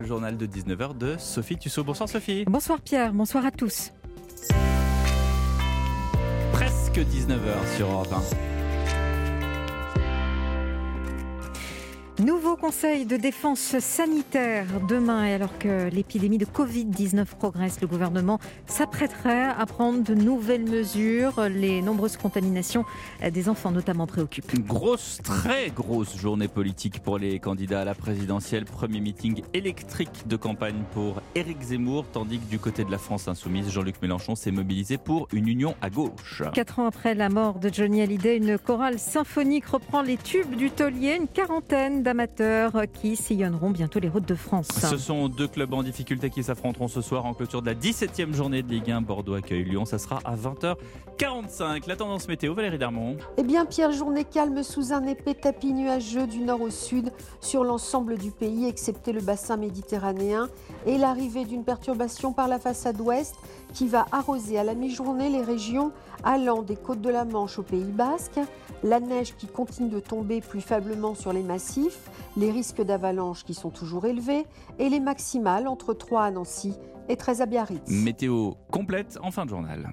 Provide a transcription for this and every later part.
Le journal de 19h de Sophie Tussaud. Bonsoir Sophie. Bonsoir Pierre, bonsoir à tous. Presque 19h sur Europe 1. Nouveau conseil de défense sanitaire demain, et alors que l'épidémie de Covid-19 progresse, le gouvernement s'apprêterait à prendre de nouvelles mesures. Les nombreuses contaminations des enfants notamment préoccupent. Très grosse journée politique pour les candidats à la présidentielle. Premier meeting électrique de campagne pour Éric Zemmour, tandis que du côté de la France insoumise, Jean-Luc Mélenchon s'est mobilisé pour une union à gauche. 4 ans après la mort de Johnny Hallyday, une chorale symphonique reprend les tubes du taulier. Une quarantaine d'amateurs qui sillonneront bientôt les routes de France. Ce sont deux clubs en difficulté qui s'affronteront ce soir en clôture de la 17e journée de Ligue 1. Bordeaux accueille Lyon, ça sera à 20h45. La tendance météo, Valérie Darmon. Eh bien Pierre, journée calme sous un épais tapis nuageux du nord au sud sur l'ensemble du pays, excepté le bassin méditerranéen, et l'arrivée d'une perturbation par la façade ouest qui va arroser à la mi-journée les régions allant des côtes de la Manche au Pays Basque. La neige qui continue de tomber plus faiblement sur les massifs, les risques d'avalanche qui sont toujours élevés et les maximales entre 3 à Nancy et 13 à Biarritz. Météo complète en fin de journal.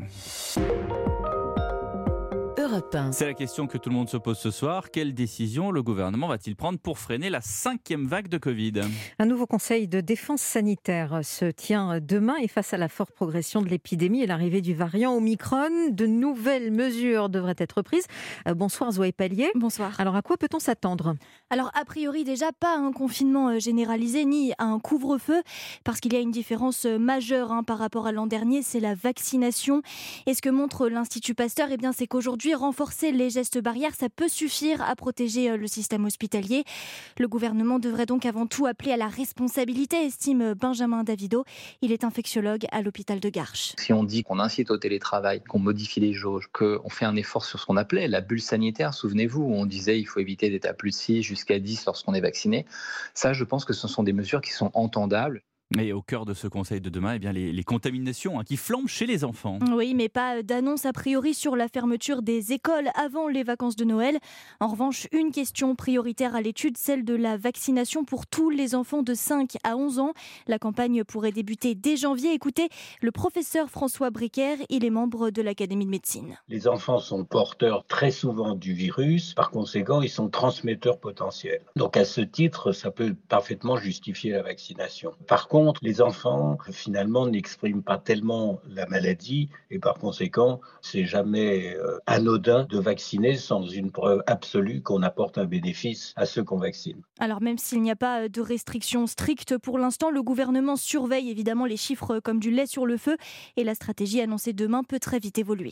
C'est la question que tout le monde se pose ce soir. Quelle décision le gouvernement va-t-il prendre pour freiner la 5e vague de Covid ? Un nouveau conseil de défense sanitaire se tient demain et face à la forte progression de l'épidémie et l'arrivée du variant Omicron, de nouvelles mesures devraient être prises. Bonsoir Zoé Pallier. Bonsoir. Alors à quoi peut-on s'attendre ? Alors a priori déjà pas à un confinement généralisé ni à un couvre-feu parce qu'il y a une différence majeure par rapport à l'an dernier, c'est la vaccination. Et ce que montre l'Institut Pasteur, eh bien, c'est qu'aujourd'hui renforcer les gestes barrières, ça peut suffire à protéger le système hospitalier. Le gouvernement devrait donc avant tout appeler à la responsabilité, estime Benjamin Davido. Il est infectiologue à l'hôpital de Garches. Si on dit qu'on incite au télétravail, qu'on modifie les jauges, qu'on fait un effort sur ce qu'on appelait la bulle sanitaire, souvenez-vous, où on disait qu'il faut éviter d'être à plus de 6 jusqu'à 10 lorsqu'on est vacciné, ça je pense que ce sont des mesures qui sont entendables. Mais au cœur de ce conseil de demain, eh bien les contaminations qui flambent chez les enfants. Oui, mais pas d'annonce a priori sur la fermeture des écoles avant les vacances de Noël. En revanche, une question prioritaire à l'étude, celle de la vaccination pour tous les enfants de 5 à 11 ans. La campagne pourrait débuter dès janvier. Écoutez, le professeur François Bricaire, il est membre de l'Académie de médecine. Les enfants sont porteurs très souvent du virus, par conséquent, ils sont transmetteurs potentiels. Donc à ce titre, ça peut parfaitement justifier la vaccination. Par contre, les enfants, finalement, n'expriment pas tellement la maladie et par conséquent, c'est jamais anodin de vacciner sans une preuve absolue qu'on apporte un bénéfice à ceux qu'on vaccine. Alors même s'il n'y a pas de restrictions strictes pour l'instant, le gouvernement surveille évidemment les chiffres comme du lait sur le feu et la stratégie annoncée demain peut très vite évoluer.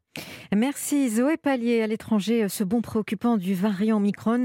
Merci Zoé Pallier. À l'étranger, ce bond préoccupant du variant Omicron.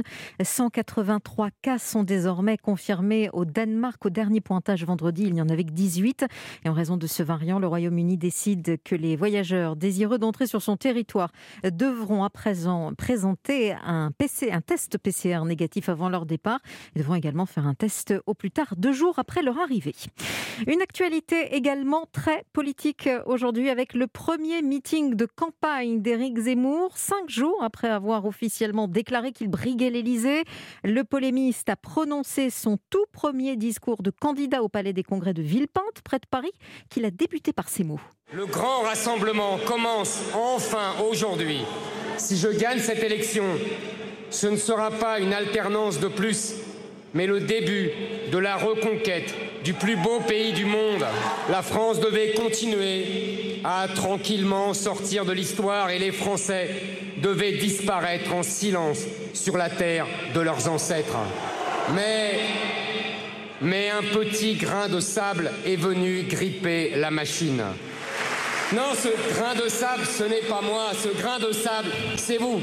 183 cas sont désormais confirmés au Danemark. Au dernier pointage vendredi, il n'y en avait que 18. Et en raison de ce variant, le Royaume-Uni décide que les voyageurs désireux d'entrer sur son territoire devront à présent présenter un test PCR négatif avant leur départ. Ils devront également faire un test au plus tard 2 jours après leur arrivée. Une actualité également très politique aujourd'hui avec le premier meeting de campagne d'Éric Zemmour, 5 jours après avoir officiellement déclaré qu'il briguait l'Élysée. Le polémiste a prononcé son tout premier discours de candidat au Palais des Congrès de Villepinte, près de Paris, qu'il a débuté par ces mots. Le grand rassemblement commence enfin aujourd'hui. Si je gagne cette élection, ce ne sera pas une alternance de plus, mais le début de la reconquête du plus beau pays du monde. La France devait continuer à tranquillement sortir de l'histoire et les Français devaient disparaître en silence sur la terre de leurs ancêtres. Mais un petit grain de sable est venu gripper la machine. Non, ce grain de sable, ce n'est pas moi. Ce grain de sable, c'est vous.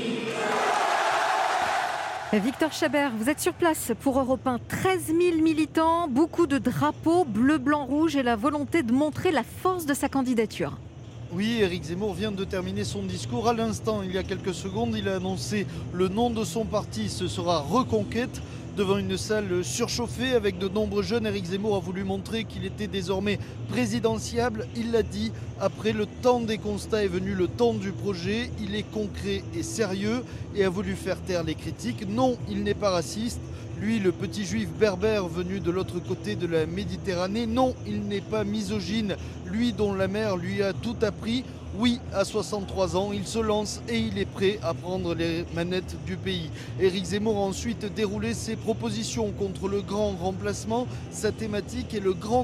Victor Chabert, vous êtes sur place pour Europe 1. 13 000 militants, beaucoup de drapeaux bleu, blanc, rouge et la volonté de montrer la force de sa candidature. Oui, Éric Zemmour vient de terminer son discours. À l'instant, il y a quelques secondes, il a annoncé le nom de son parti. Ce sera Reconquête. devant une salle surchauffée avec de nombreux jeunes. Éric Zemmour a voulu montrer qu'il était désormais présidentiable. Il l'a dit, après le temps des constats est venu le temps du projet. Il est concret et sérieux et a voulu faire taire les critiques. Non, il n'est pas raciste. Lui, le petit juif berbère venu de l'autre côté de la Méditerranée. Non, il n'est pas misogyne. Lui dont la mère lui a tout appris. Oui, à 63 ans, il se lance et il est prêt à prendre les manettes du pays. Éric Zemmour a ensuite déroulé ses propositions contre le grand remplacement. Sa thématique est le grand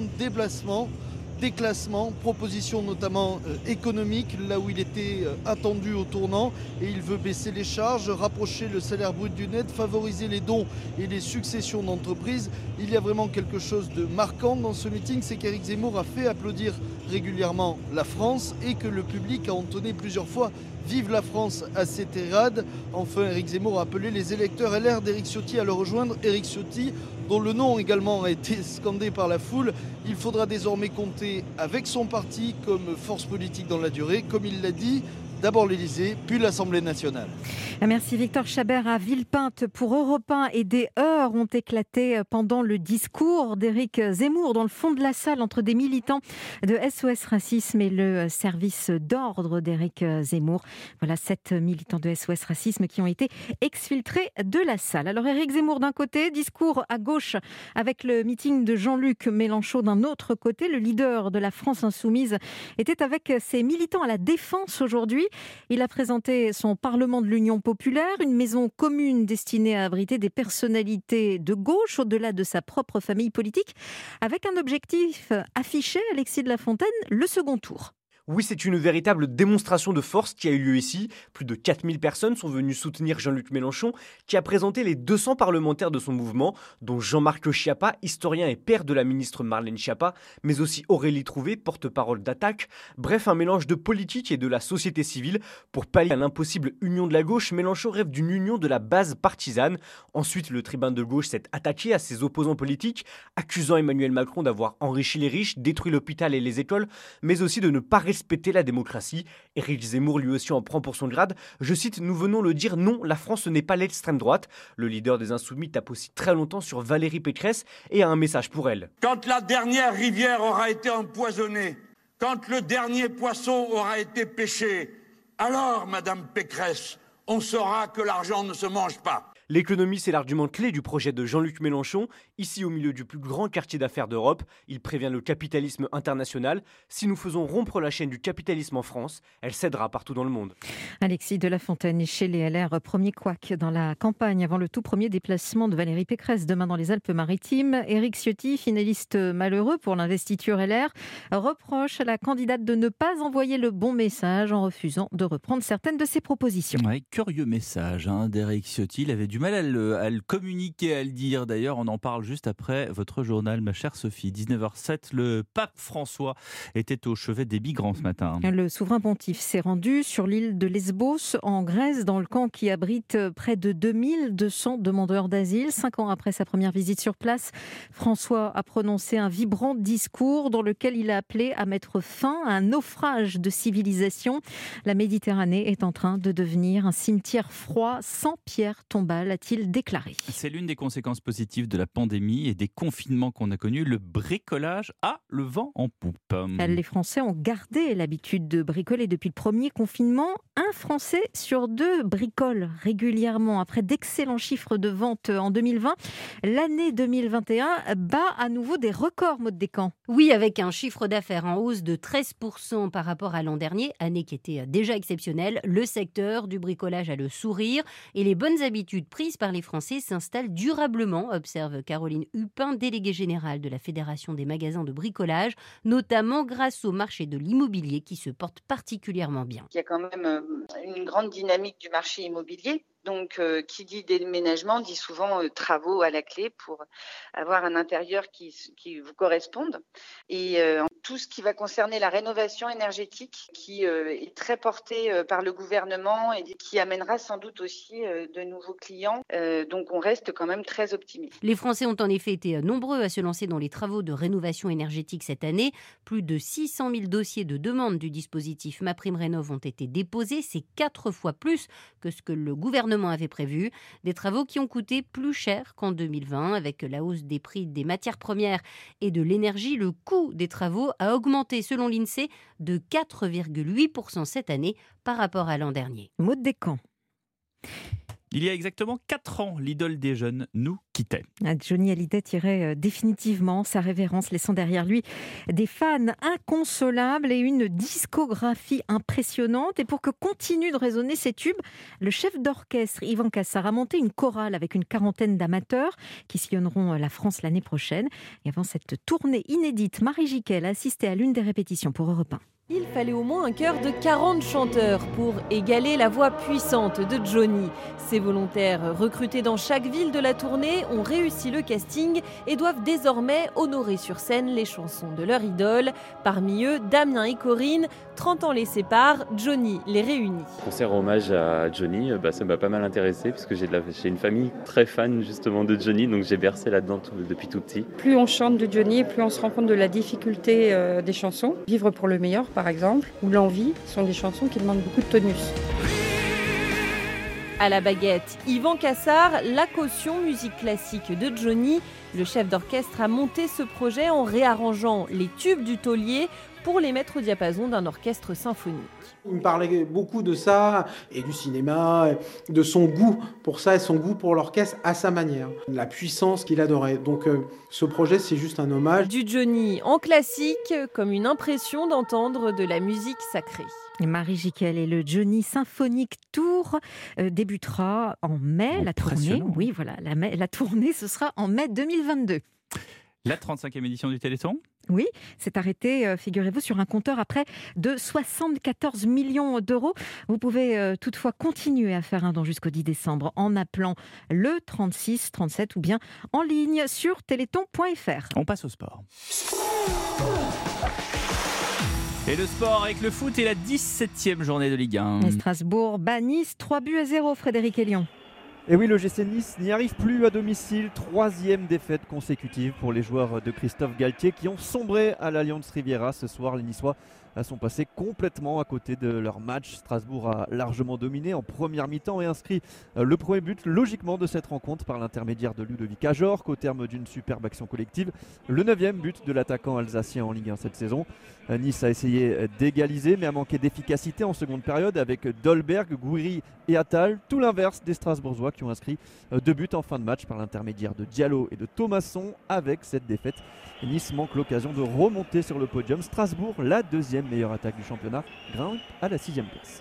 déclassement, propositions notamment économiques, là où il était attendu au tournant. Et il veut baisser les charges, rapprocher le salaire brut du net, favoriser les dons et les successions d'entreprises. Il y a vraiment quelque chose de marquant dans ce meeting, c'est qu'Éric Zemmour a fait applaudir régulièrement la France et que le public a entonné plusieurs fois « Vive la France » à ses tirades. Enfin, Éric Zemmour a appelé les électeurs LR d'Éric Ciotti à le rejoindre. Éric Ciotti, dont le nom également a été scandé par la foule. Il faudra désormais compter avec son parti comme force politique dans la durée, comme il l'a dit. D'abord l'Élysée, puis l'Assemblée nationale. Merci Victor Chabert à Villepinte pour Europe 1 et des heurts ont éclaté pendant le discours d'Éric Zemmour dans le fond de la salle entre des militants de SOS Racisme et le service d'ordre d'Éric Zemmour. Voilà 7 militants de SOS Racisme qui ont été exfiltrés de la salle. Alors Éric Zemmour d'un côté, discours à gauche avec le meeting de Jean-Luc Mélenchon d'un autre côté. Le leader de la France Insoumise était avec ses militants à la Défense aujourd'hui. Il a présenté son Parlement de l'Union populaire, une maison commune destinée à abriter des personnalités de gauche au-delà de sa propre famille politique, avec un objectif affiché, Alexis de la Fontaine, le second tour. Oui, c'est une véritable démonstration de force qui a eu lieu ici. Plus de 4000 personnes sont venues soutenir Jean-Luc Mélenchon, qui a présenté les 200 parlementaires de son mouvement, dont Jean-Marc Schiappa, historien et père de la ministre Marlène Schiappa, mais aussi Aurélie Trouvé, porte-parole d'Attaque. Bref, un mélange de politique et de la société civile. Pour pallier à l'impossible union de la gauche, Mélenchon rêve d'une union de la base partisane. Ensuite, le tribun de gauche s'est attaqué à ses opposants politiques, accusant Emmanuel Macron d'avoir enrichi les riches, détruit l'hôpital et les écoles, mais aussi de ne pas respecter la démocratie. Éric Zemmour lui aussi en prend pour son grade. Je cite, nous venons le dire, non, la France n'est pas l'extrême droite. Le leader des Insoumis tape aussi très longtemps sur Valérie Pécresse et a un message pour elle. Quand la dernière rivière aura été empoisonnée, quand le dernier poisson aura été pêché, alors, Madame Pécresse, on saura que l'argent ne se mange pas. L'économie, c'est l'argument clé du projet de Jean-Luc Mélenchon. Ici, au milieu du plus grand quartier d'affaires d'Europe, il prévient le capitalisme international. Si nous faisons rompre la chaîne du capitalisme en France, elle cédera partout dans le monde. Alexis de la Fontaine est chez les LR, premier couac dans la campagne avant le tout premier déplacement de Valérie Pécresse demain dans les Alpes-Maritimes. Éric Ciotti, finaliste malheureux pour l'investiture LR, reproche à la candidate de ne pas envoyer le bon message en refusant de reprendre certaines de ses propositions. Ouais, curieux message d'Éric Ciotti. Il avait du mal à le communiquer, à le dire. D'ailleurs, on en parle juste après votre journal, ma chère Sophie. 19h07, le pape François était au chevet des migrants ce matin. Le souverain pontife s'est rendu sur l'île de Lesbos, en Grèce, dans le camp qui abrite près de 2200 demandeurs d'asile. 5 ans après sa première visite sur place, François a prononcé un vibrant discours dans lequel il a appelé à mettre fin à un naufrage de civilisation. La Méditerranée est en train de devenir un cimetière froid sans pierre tombale, a-t-il déclaré. C'est l'une des conséquences positives de la pandémie et des confinements qu'on a connus. Le bricolage a le vent en poupe. Les Français ont gardé l'habitude de bricoler depuis le premier confinement. Un Français sur 2 bricole régulièrement. Après d'excellents chiffres de vente en 2020, l'année 2021 bat à nouveau des records, Maud Descamps. Oui, avec un chiffre d'affaires en hausse de 13% par rapport à l'an dernier, année qui était déjà exceptionnelle. Le secteur du bricolage a le sourire et les bonnes habitudes prises par les Français s'installent durablement, observe Caroline Hupin, déléguée générale de la Fédération des magasins de bricolage, notamment grâce au marché de l'immobilier qui se porte particulièrement bien. Il y a quand même une grande dynamique du marché immobilier. Donc, qui dit déménagement dit souvent travaux à la clé pour avoir un intérieur qui vous corresponde. Et tout ce qui va concerner la rénovation énergétique, qui est très portée par le gouvernement et qui amènera sans doute aussi de nouveaux clients. Donc, on reste quand même très optimiste. Les Français ont en effet été nombreux à se lancer dans les travaux de rénovation énergétique cette année. Plus de 600 000 dossiers de demande du dispositif MaPrimeRénov' ont été déposés. C'est 4 fois plus que ce que le gouvernement gouvernement avait prévu. Des travaux qui ont coûté plus cher qu'en 2020. Avec la hausse des prix des matières premières et de l'énergie, le coût des travaux a augmenté, selon l'INSEE, de 4,8% cette année par rapport à l'an dernier. Maud Descamps. Il y a exactement 4 ans, l'idole des jeunes nous quittait. Johnny Hallyday tirait définitivement sa révérence, laissant derrière lui des fans inconsolables et une discographie impressionnante. Et pour que continuent de résonner ces tubes, le chef d'orchestre Yvan Cassar a monté une chorale avec une quarantaine d'amateurs qui sillonneront la France l'année prochaine. Et avant cette tournée inédite, Marie Jiquel a assisté à l'une des répétitions pour Europe 1. Il fallait au moins un chœur de 40 chanteurs pour égaler la voix puissante de Johnny. Ces volontaires, recrutés dans chaque ville de la tournée, ont réussi le casting et doivent désormais honorer sur scène les chansons de leur idole. Parmi eux, Damien et Corinne. 30 ans les séparent, Johnny les réunit. Concert hommage à Johnny, ça m'a pas mal intéressé puisque j'ai une famille très fan justement de Johnny, donc j'ai bercé là-dedans depuis tout petit. Plus on chante de Johnny, plus on se rend compte de la difficulté des chansons. Vivre pour le meilleur, par exemple, ou L'envie, sont des chansons qui demandent beaucoup de tonus. À la baguette, Yvan Cassar, la caution musique classique de Johnny. Le chef d'orchestre a monté ce projet en réarrangeant les tubes du taulier pour les mettre au diapason d'un orchestre symphonique. Il me parlait beaucoup de ça, et du cinéma, de son goût pour ça, et son goût pour l'orchestre à sa manière. La puissance qu'il adorait. Donc ce projet, c'est juste un hommage. Du Johnny en classique, comme une impression d'entendre de la musique sacrée. Et Marie Jiquel et le Johnny Symphonic Tour débutera en mai. La tournée, oui, voilà, la tournée, ce sera en mai 2022. La 35e édition du Téléthon ? Oui, c'est arrêté, figurez-vous, sur un compteur à près de 74 millions d'euros. Vous pouvez toutefois continuer à faire un don jusqu'au 10 décembre en appelant le 36 37 ou bien en ligne sur téléthon.fr. On passe au sport. Et le sport avec le foot et la 17e journée de Ligue 1. Et Strasbourg bat Nice 3-0, Frédéric Elion. Et oui, le GC Nice n'y arrive plus à domicile. 3e défaite consécutive pour les joueurs de Christophe Galtier qui ont sombré à l'Allianz Riviera. Ce soir, les Niçois sont passés complètement à côté de leur match. Strasbourg a largement dominé en première mi-temps et inscrit le premier but logiquement de cette rencontre par l'intermédiaire de Ludovic Ajorc au terme d'une superbe action collective. Le 9e but de l'attaquant alsacien en Ligue 1 cette saison. Nice a essayé d'égaliser mais a manqué d'efficacité en seconde période avec Dolberg, Gouiri et Attal. Tout l'inverse des Strasbourgeois qui ont inscrit 2 buts en fin de match par l'intermédiaire de Diallo et de Thomasson. Avec cette défaite, Nice manque l'occasion de remonter sur le podium. Strasbourg, la 2e meilleure attaque du championnat, grimpe à la 6e place.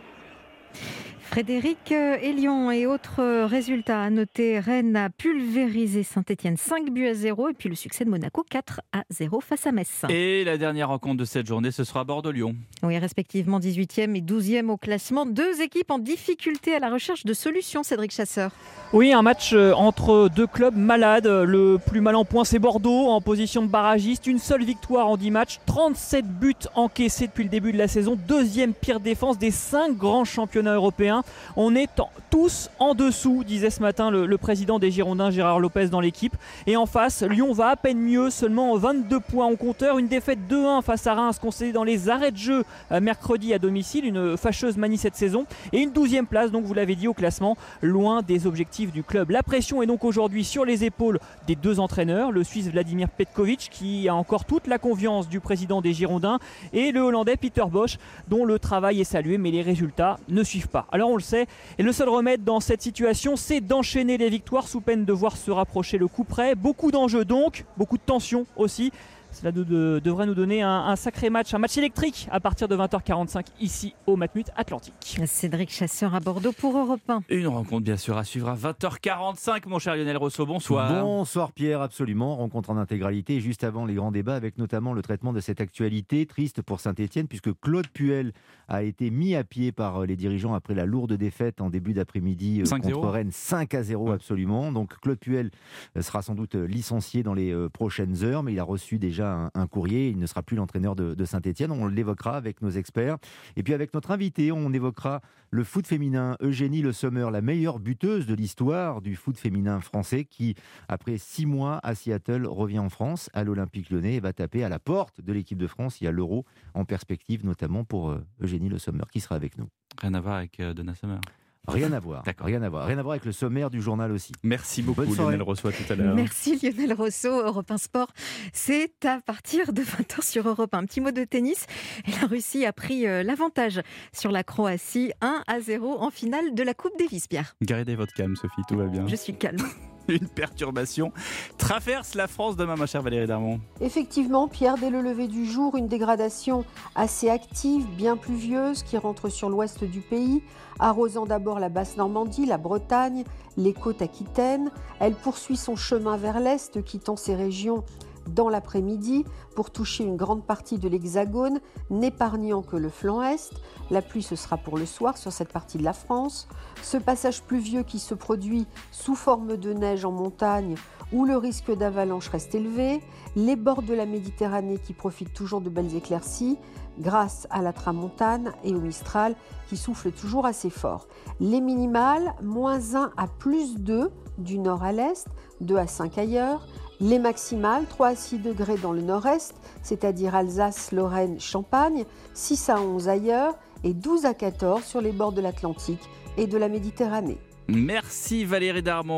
Frédéric Elion et autres résultats à noter. Rennes a pulvérisé Saint-Etienne 5-0 et puis le succès de Monaco 4-0 face à Metz. Et la dernière rencontre de cette journée, ce sera Bordeaux-Lyon. Oui, respectivement 18e et 12e au classement. 2 équipes en difficulté à la recherche de solutions, Cédric Chasseur. Oui, un match entre 2 clubs malades. Le plus mal en point, c'est Bordeaux, en position de barragiste. Une seule victoire en 10 matchs, 37 buts encaissés depuis le début de la saison. 2e pire défense des 5 grands championnats européens. On est tous en dessous, disait ce matin le président des Girondins, Gérard Lopez, dans l'équipe. Et en face, Lyon va à peine mieux, seulement 22 points au compteur. Une défaite 2-1 face à Reims, concédée dans les arrêts de jeu mercredi à domicile. Une fâcheuse manie cette saison. Et une 12e place, donc vous l'avez dit, au classement, loin des objectifs du club. La pression est donc aujourd'hui sur les épaules des 2 entraîneurs, le Suisse Vladimir Petkovic, qui a encore toute la confiance du président des Girondins, et le Hollandais Peter Bosz, dont le travail est salué, mais les résultats ne suivent pas. Alors on le sait, et le seul remède dans cette situation, c'est d'enchaîner les victoires sous peine de voir se rapprocher le coup près. Beaucoup d'enjeux donc, beaucoup de tension aussi. Cela devrait nous donner un sacré match, un match électrique à partir de 20h45 ici au Matmut Atlantique. Cédric Chasseur à Bordeaux pour Europe 1. Une rencontre bien sûr à suivre à 20h45, mon cher Lionel Rousseau, bonsoir. Bonsoir Pierre, absolument, rencontre en intégralité juste avant les grands débats avec notamment le traitement de cette actualité triste pour Saint-Etienne puisque Claude Puel a été mis à pied par les dirigeants après la lourde défaite en début d'après-midi contre Rennes 5-0 absolument. Donc Claude Puel sera sans doute licencié dans les prochaines heures, mais il a reçu déjà un courrier, il ne sera plus l'entraîneur de Saint-Etienne. On l'évoquera avec nos experts. Et puis avec notre invité, on évoquera le foot féminin. Eugénie Le Sommer, la meilleure buteuse de l'histoire du foot féminin français, qui, après 6 mois à Seattle, revient en France, à l'Olympique Lyonnais, et va taper à la porte de l'équipe de France. Il y a l'Euro en perspective, notamment pour Eugénie Le Sommer, qui sera avec nous. Rien à voir avec Donna Summer. Rien à voir. Rien à voir avec le sommaire du journal aussi. Merci beaucoup Lionel Rousseau, à tout à l'heure. Merci Lionel Rousseau. Europe 1 Sport, c'est à partir de 20h sur Europe 1. Un petit mot de tennis. Et la Russie a pris l'avantage sur la Croatie, 1-0 en finale de la Coupe Davis, Pierre. Gardez votre calme, Sophie, tout va bien. Je suis calme. Une perturbation traverse la France demain, ma chère Valérie Darmon. Effectivement, Pierre, dès le lever du jour, une dégradation assez active, bien pluvieuse, qui rentre sur l'ouest du pays, arrosant d'abord la Basse-Normandie, la Bretagne, les côtes aquitaines. Elle poursuit son chemin vers l'est, quittant ces régions dans l'après-midi pour toucher une grande partie de l'Hexagone, n'épargnant que le flanc est. La pluie, ce sera pour le soir sur cette partie de la France. Ce passage pluvieux qui se produit sous forme de neige en montagne où le risque d'avalanche reste élevé. Les bords de la Méditerranée qui profitent toujours de belles éclaircies grâce à la tramontane et au Mistral qui souffle toujours assez fort. Les minimales, -1 à +2 du nord à l'est, 2 à 5 ailleurs. Les maximales, 3 à 6 degrés dans le nord-est, c'est-à-dire Alsace, Lorraine, Champagne, 6 à 11 ailleurs et 12 à 14 sur les bords de l'Atlantique et de la Méditerranée. Merci Valérie Darmon.